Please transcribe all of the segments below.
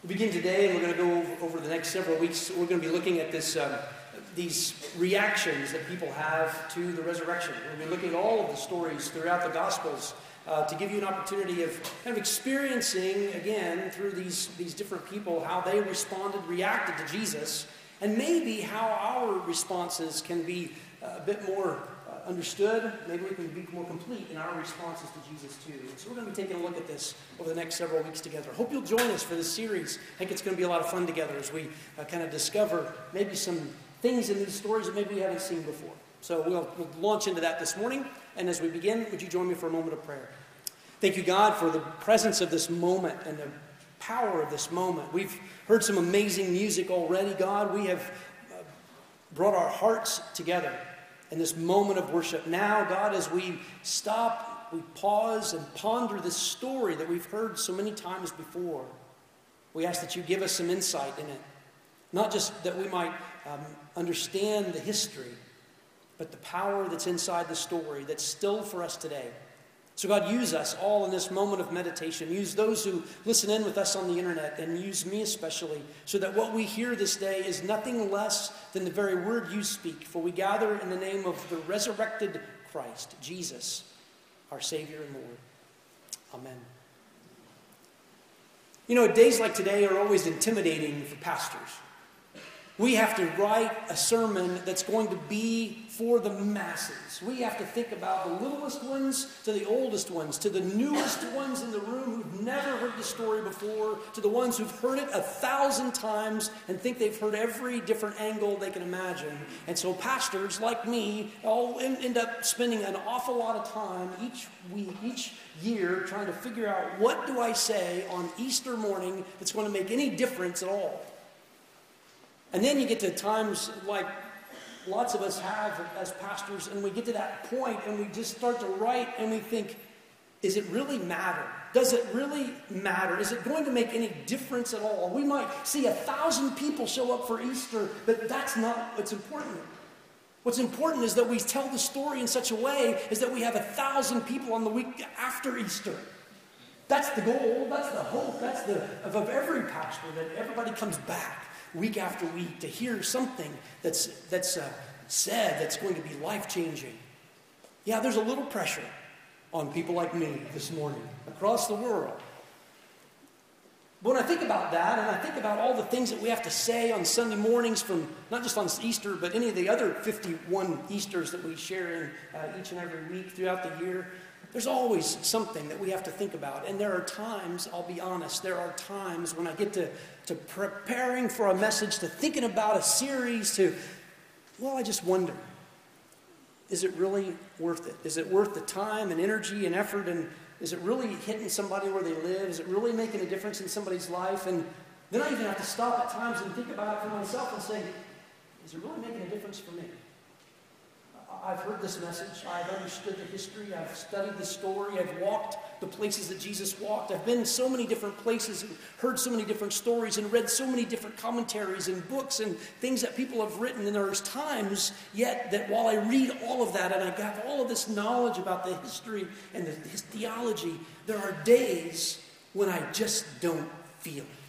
We begin today, and we're going to go over the next several weeks. We're going to be looking at these reactions that people have to the resurrection. We're going to be looking at all of the stories throughout the Gospels to give you an opportunity of kind of experiencing, again, through these different people, how they reacted to Jesus, and maybe how our responses can be a bit more understood. Maybe we can be more complete in our responses to Jesus too. So we're going to be taking a look at this over the next several weeks together. Hope you'll join us for this series. I think it's going to be a lot of fun together as we kind of discover maybe some things in these stories that maybe we haven't seen before. So we'll launch into that this morning. And as we begin, would you join me for a moment of prayer? Thank you, God, for the presence of this moment and the power of this moment. We've heard some amazing music already, God. We have brought our hearts together in this moment of worship. Now, God, as we stop, we pause and ponder this story that we've heard so many times before, we ask that you give us some insight in it. Not just that we might understand the history, but the power that's inside the story that's still for us today. So God, use us all in this moment of meditation. Use those who listen in with us on the internet, and use me especially, so that what we hear this day is nothing less than the very word you speak. For we gather in the name of the resurrected Christ, Jesus, our Savior and Lord. Amen. You know, days like today are always intimidating for pastors. We have to write a sermon that's going to be for the masses. We have to think about the littlest ones to the oldest ones, to the newest ones in the room who've never heard the story before, to the ones who've heard it 1,000 times and think they've heard every different angle they can imagine. And so pastors like me all end up spending an awful lot of time each week, each year, trying to figure out, what do I say on Easter morning that's going to make any difference at all? And then you get to times like lots of us have as pastors, and we get to that point and we just start to write and we think, is it really matter? Does it really matter? Is it going to make any difference at all? We might see 1,000 people show up for Easter, but that's not what's important. What's important is that we tell the story in such a way is that we have 1,000 people on the week after Easter. That's the goal. That's the hope. That's of every pastor, that everybody comes back week after week to hear something that's said that's going to be life-changing. Yeah, there's a little pressure on people like me this morning across the world. But when I think about that, and I think about all the things that we have to say on Sunday mornings, from not just on Easter, but any of the other 51 Easters that we share in each and every week throughout the year, there's always something that we have to think about. And there are times, I'll be honest, there are times when I get to preparing for a message, to thinking about a series, I just wonder, is it really worth it? Is it worth the time and energy and effort? And is it really hitting somebody where they live? Is it really making a difference in somebody's life? And then I even have to stop at times and think about it for myself and say, is it really making a difference for me? I've heard this message. I've understood the history. I've studied the story. I've walked the places that Jesus walked. I've been so many different places and heard so many different stories and read so many different commentaries and books and things that people have written. And there's times yet that while I read all of that and I have all of this knowledge about the history and his theology, there are days when I just don't feel it.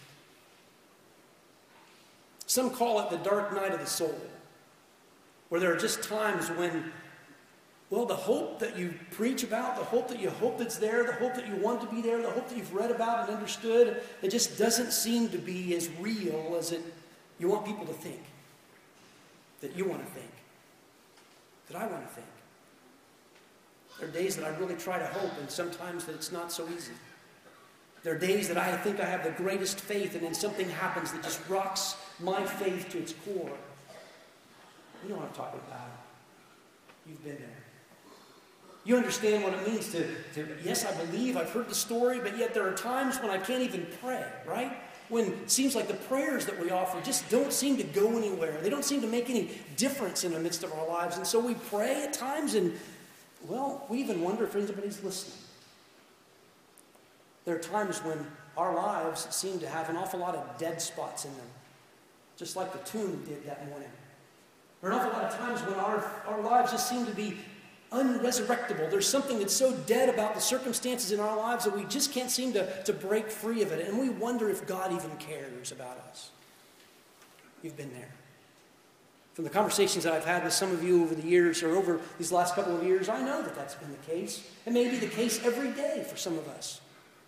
Some call it the dark night of the soul, where there are just times when, the hope that you preach about, the hope that you hope that's there, the hope that you want to be there, the hope that you've read about and understood, it just doesn't seem to be as real as you want people to think, that you want to think, that I want to think. There are days that I really try to hope, and sometimes that it's not so easy. There are days that I think I have the greatest faith, and then something happens that just rocks my faith to its core. You know what I'm talking about. You've been there. You understand what it means to yes, I believe, I've heard the story, but yet there are times when I can't even pray, right? When it seems like the prayers that we offer just don't seem to go anywhere. They don't seem to make any difference in the midst of our lives. And so we pray at times and, we even wonder if anybody's listening. There are times when our lives seem to have an awful lot of dead spots in them, just like the tomb did that morning. There are an awful lot of times when our lives just seem to be unresurrectable. There's something that's so dead about the circumstances in our lives that we just can't seem to break free of it. And we wonder if God even cares about us. You've been there. From the conversations that I've had with some of you over the years, or over these last couple of years, I know that that's been the case. It may be the case every day for some of us.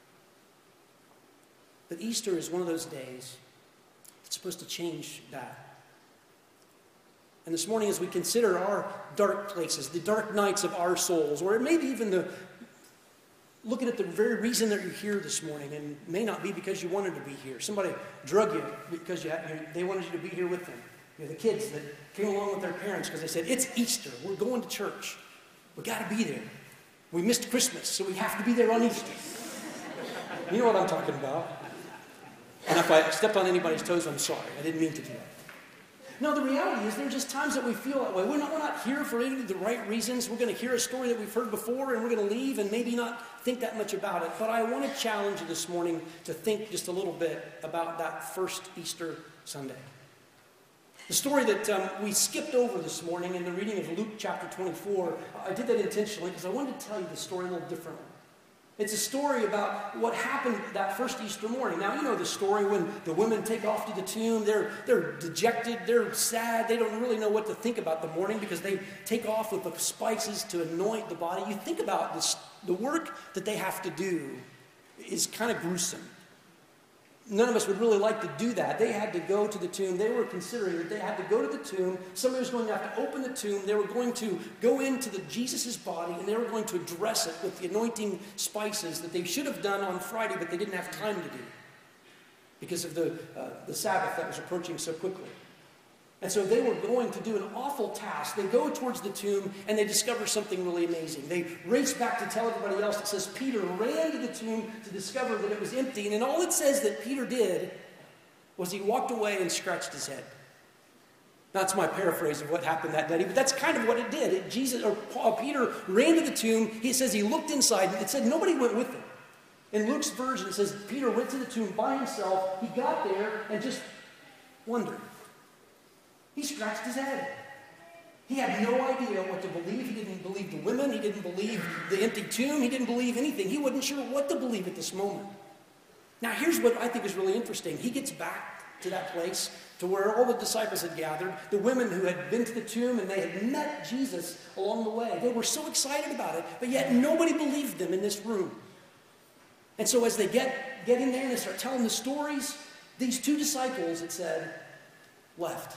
But Easter is one of those days that's supposed to change that. And this morning, as we consider our dark places, the dark nights of our souls, or maybe even looking at the very reason that you're here this morning, and it may not be because you wanted to be here. Somebody drug you because they wanted you to be here with them. The kids that came along with their parents because they said, it's Easter, we're going to church. We got to be there. We missed Christmas, so we have to be there on Easter. You know what I'm talking about. And if I stepped on anybody's toes, I'm sorry. I didn't mean to do that. No, the reality is there are just times that we feel that way. We're not here for any of the right reasons. We're going to hear a story that we've heard before, and we're going to leave and maybe not think that much about it. But I want to challenge you this morning to think just a little bit about that first Easter Sunday. The story that we skipped over this morning in the reading of Luke chapter 24, I did that intentionally because I wanted to tell you the story a little differently. It's a story about what happened that first Easter morning. Now, you know the story when the women take off to the tomb. They're dejected. They're sad. They don't really know what to think about the morning because they take off with the spices to anoint the body. You think about this, the work that they have to do is kind of gruesome. None of us would really like to do that. They had to go to the tomb. They were considering that they had to go to the tomb. Somebody was going to have to open the tomb. They were going to go into Jesus' body, and they were going to dress it with the anointing spices that they should have done on Friday, but they didn't have time to do because of the Sabbath that was approaching so quickly. And so they were going to do an awful task. They go towards the tomb, and they discover something really amazing. They race back to tell everybody else. It says Peter ran to the tomb to discover that it was empty. And then all it says that Peter did was he walked away and scratched his head. That's my paraphrase of what happened that day, but that's kind of what it did. Peter ran to the tomb. He says he looked inside. It said nobody went with him. In Luke's version, it says Peter went to the tomb by himself. He got there and just wondered. He scratched his head. He had no idea what to believe. He didn't believe the women. He didn't believe the empty tomb. He didn't believe anything. He wasn't sure what to believe at this moment. Now, here's what I think is really interesting. He gets back to that place to where all the disciples had gathered, the women who had been to the tomb, and they had met Jesus along the way. They were so excited about it, but yet nobody believed them in this room. And so as they get in there and they start telling the stories, these two disciples, it said, left.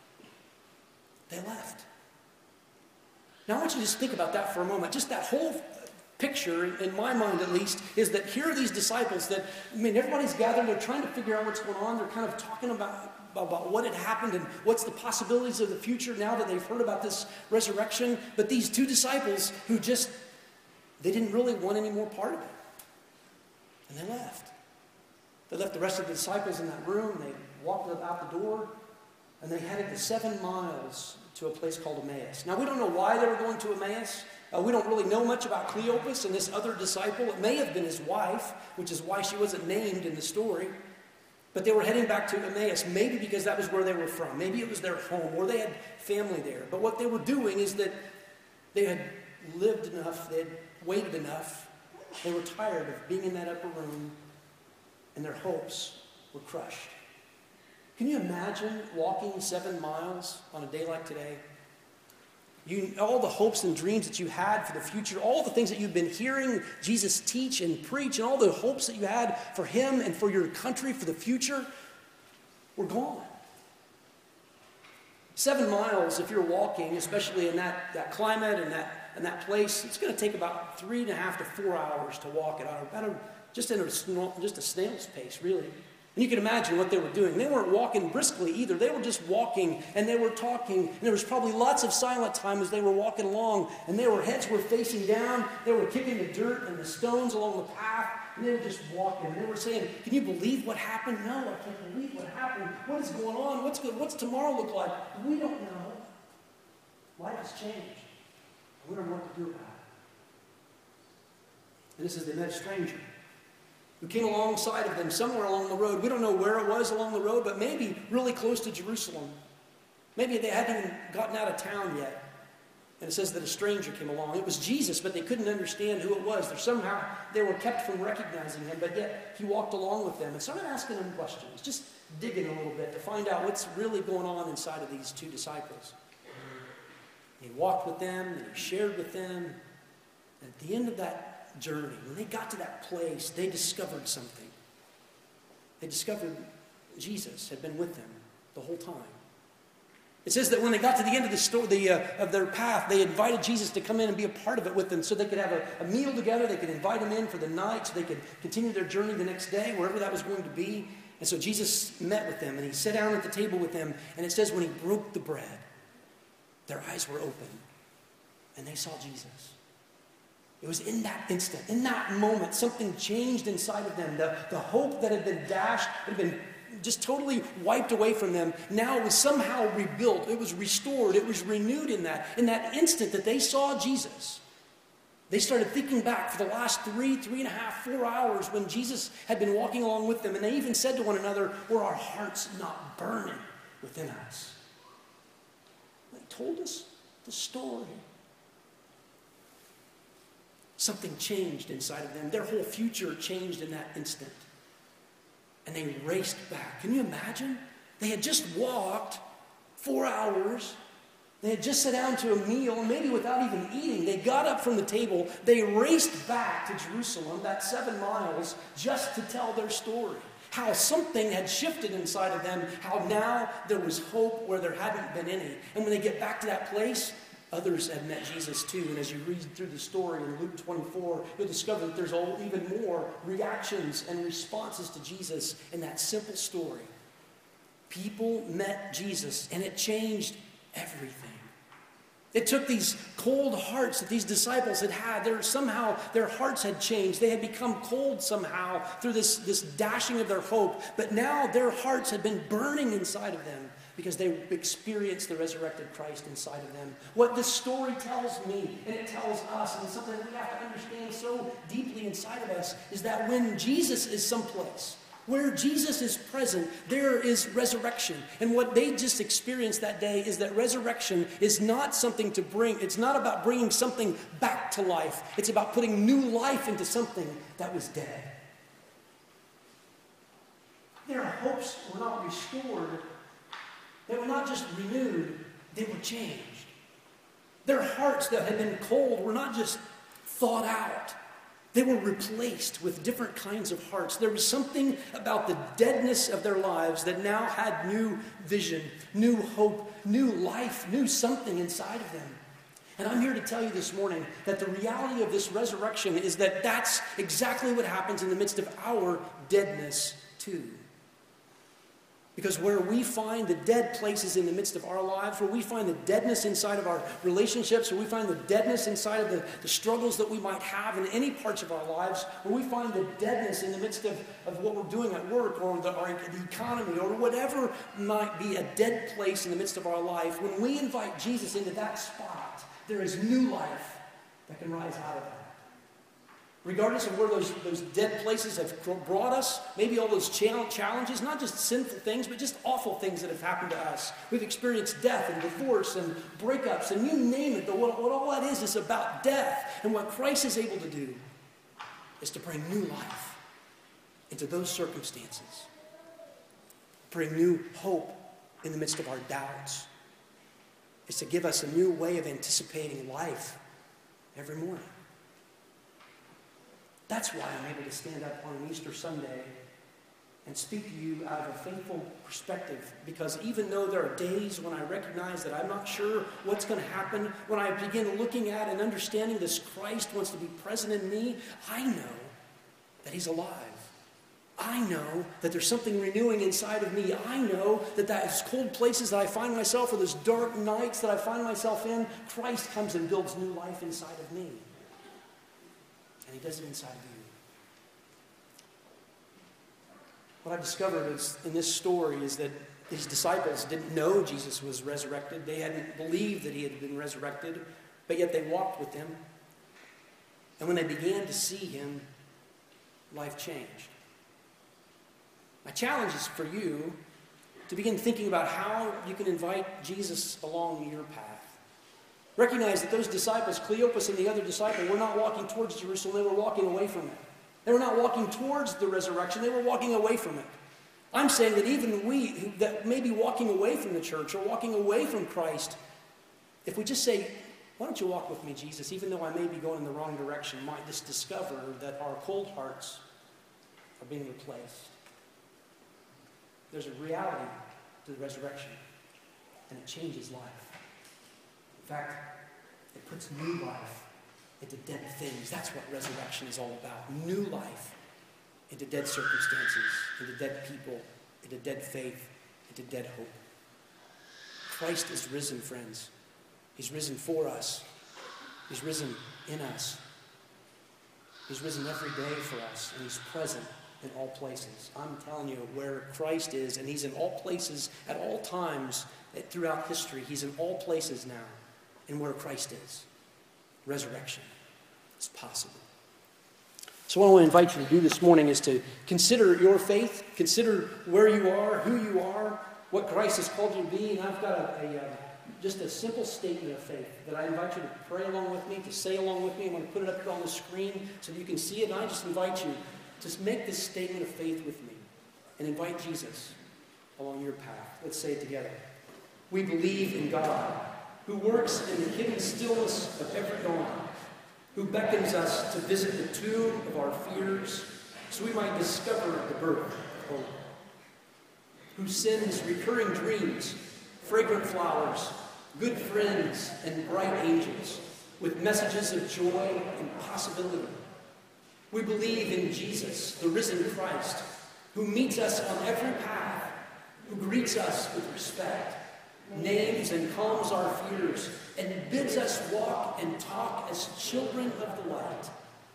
They left. Now I want you to just think about that for a moment. Just that whole picture, in my mind at least, is that here are these disciples that, everybody's gathered. They're trying to figure out what's going on. They're kind of talking about what had happened and what's the possibilities of the future now that they've heard about this resurrection. But these two disciples who they didn't really want any more part of it. And they left. They left the rest of the disciples in that room. They walked out the door. And they headed the 7 miles to a place called Emmaus. Now, we don't know why they were going to Emmaus. We don't really know much about Cleopas and this other disciple. It may have been his wife, which is why she wasn't named in the story. But they were heading back to Emmaus, maybe because that was where they were from. Maybe it was their home, or they had family there. But what they were doing is that they had lived enough, they had waited enough. They were tired of being in that upper room, and their hopes were crushed. Can you imagine walking 7 miles on a day like today? All the hopes and dreams that you had for the future, all the things that you've been hearing Jesus teach and preach, and all the hopes that you had for him and for your country, for the future, were gone. 7 miles, if you're walking, especially in that climate and that place, it's going to take about 3.5 to 4 hours to walk it just a snail's pace, really. And you can imagine what they were doing. They weren't walking briskly either. They were just walking, and they were talking, and there was probably lots of silent time as they were walking along, and their heads were facing down. They were kicking the dirt and the stones along the path, and they were just walking. And they were saying, can you believe what happened? No, I can't believe what happened. What is going on? What's tomorrow look like? We don't know. Life has changed. We don't know what to do about it. And this is they met a stranger who came alongside of them somewhere along the road. We don't know where it was along the road, but maybe really close to Jerusalem. Maybe they hadn't even gotten out of town yet. And it says that a stranger came along. It was Jesus, but they couldn't understand who it was. They were kept from recognizing him, but yet he walked along with them and started asking them questions, just digging a little bit to find out what's really going on inside of these two disciples. He walked with them, and he shared with them. And at the end of that journey, when they got to that place, they discovered something. They discovered Jesus had been with them the whole time. It says that when they got to the end of the story, of their path, they invited Jesus to come in and be a part of it with them so they could have a meal together. They could invite him in for the night so they could continue their journey the next day, wherever that was going to be. And so Jesus met with them, and he sat down at the table with them. And it says when he broke the bread, their eyes were open, and they saw Jesus. It was in that instant, in that moment, something changed inside of them. The hope that had been dashed, had been just totally wiped away from them, now was somehow rebuilt. It was restored. It was renewed in that instant that they saw Jesus. They started thinking back for the last 3.5, 4 hours when Jesus had been walking along with them, and they even said to one another, were our hearts not burning within us? They told us the story. Something changed inside of them. Their whole future changed in that instant. And they raced back. Can you imagine? They had just walked 4 hours. They had just sat down to a meal, maybe without even eating. They got up from the table. They raced back to Jerusalem, that 7 miles, just to tell their story. How something had shifted inside of them. How now there was hope where there hadn't been any. And when they get back to that place, others had met Jesus too. And as you read through the story in Luke 24, you'll discover that there's even more reactions and responses to Jesus in that simple story. People met Jesus, and it changed everything. It took these cold hearts that these disciples had had. Somehow their hearts had changed. They had become cold somehow through this dashing of their hope. But now their hearts had been burning inside of them, because they experienced the resurrected Christ inside of them. What this story tells me, and it tells us, and something that we have to understand so deeply inside of us, is that when Jesus is someplace, where Jesus is present, there is resurrection. And what they just experienced that day is that resurrection is not something to bring. It's not about bringing something back to life. It's about putting new life into something that was dead. Their hopes were not restored. They were not just renewed, they were changed. Their hearts that had been cold were not just thawed out. They were replaced with different kinds of hearts. There was something about the deadness of their lives that now had new vision, new hope, new life, new something inside of them. And I'm here to tell you this morning that the reality of this resurrection is that that's exactly what happens in the midst of our deadness too. Because where we find the dead places in the midst of our lives, where we find the deadness inside of our relationships, where we find the deadness inside of the struggles that we might have in any parts of our lives, where we find the deadness in the midst of what we're doing at work or the economy or whatever might be a dead place in the midst of our life, when we invite Jesus into that spot, there is new life that can rise out of that. Regardless of where those dead places have brought us, maybe all those challenges, not just sinful things, but just awful things that have happened to us. We've experienced death and divorce and breakups, and you name it. What all that is about death. And what Christ is able to do is to bring new life into those circumstances. Bring new hope in the midst of our doubts. It's to give us a new way of anticipating life every morning. That's why I'm able to stand up on an Easter Sunday and speak to you out of a faithful perspective. Because even though there are days when I recognize that I'm not sure what's going to happen, when I begin looking at and understanding this Christ wants to be present in me, I know that he's alive. I know that there's something renewing inside of me. I know that those cold places that I find myself, or those dark nights that I find myself in, Christ comes and builds new life inside of me. And he does it inside of you. What I've discovered is in this story is that these disciples didn't know Jesus was resurrected. They hadn't believed that he had been resurrected, but yet they walked with him. And when they began to see him, life changed. My challenge is for you to begin thinking about how you can invite Jesus along your path. Recognize that those disciples, Cleopas and the other disciple, were not walking towards Jerusalem. They were walking away from it. They were not walking towards the resurrection. They were walking away from it. I'm saying that even we that may be walking away from the church or walking away from Christ, if we just say, why don't you walk with me, Jesus, even though I may be going in the wrong direction, might just discover that our cold hearts are being replaced. There's a reality to the resurrection, and it changes life. In fact, it puts new life into dead things. That's what resurrection is all about. New life into dead circumstances, into dead people, into dead faith, into dead hope. Christ is risen, friends. He's risen for us. He's risen in us. He's risen every day for us, and he's present in all places. I'm telling you, where Christ is, and he's in all places at all times throughout history. He's in all places now, and where Christ is. Resurrection is possible. So what I want to invite you to do this morning is to consider your faith, consider where you are, who you are, what Christ has called you to be, and I've got just a simple statement of faith that I invite you to pray along with me, to say along with me. I'm going to put it up here on the screen so that you can see it, and I just invite you to make this statement of faith with me and invite Jesus along your path. Let's say it together. We believe in God, who works in the hidden stillness of every dawn, who beckons us to visit the tomb of our fears so we might discover the birth of hope, who sends recurring dreams, fragrant flowers, good friends, and bright angels with messages of joy and possibility. We believe in Jesus, the risen Christ, who meets us on every path, who greets us with respect, names and calms our fears, and bids us walk and talk as children of the light,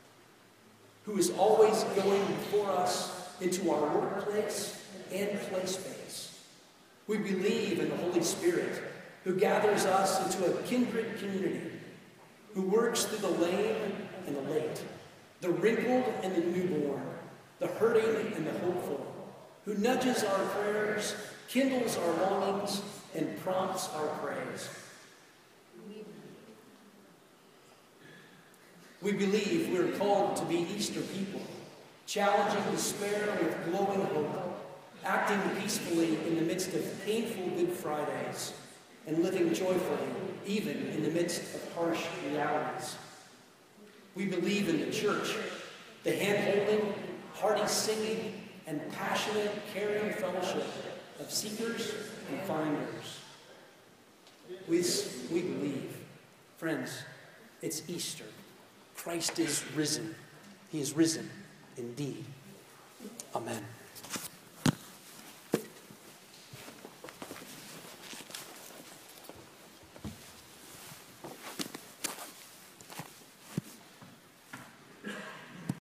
who is always going before us into our workplace and play space. We believe in the Holy Spirit, who gathers us into a kindred community, who works through the lame and the late, the wrinkled and the newborn, the hurting and the hopeful, who nudges our prayers, kindles our longings, and prompts our praise. We believe we're called to be Easter people, challenging despair with glowing hope, acting peacefully in the midst of painful Good Fridays, and living joyfully even in the midst of harsh realities. We believe in the church, the hand-holding, hearty singing, and passionate, caring fellowship of seekers and finders. We believe, friends, it's Easter. Christ is risen. He is risen indeed. Amen.